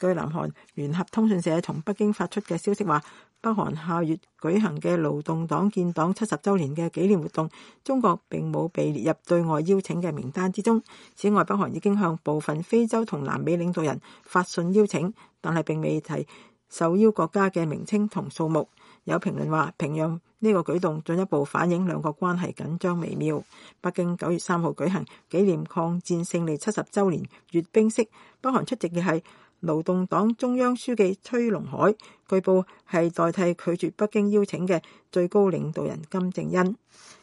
據南韓聯合通訊社從北京發出嘅消息話，北韓下月舉行嘅勞動黨建黨70週年嘅紀念活動，中國並冇被列入對外邀請嘅名單之中。此外，北韓已經向部分非洲同南美領導人發信邀請，但係並未提受邀國家嘅名稱同數目。有評論話，平壤呢個舉動進一步反映兩國關係緊張微妙。北京9月3號舉行紀念抗戰勝利70週年閱兵式，北韓出席嘅係勞動黨中央書記崔龍海，據報係代替拒絕北京邀請嘅最高領導人金正恩。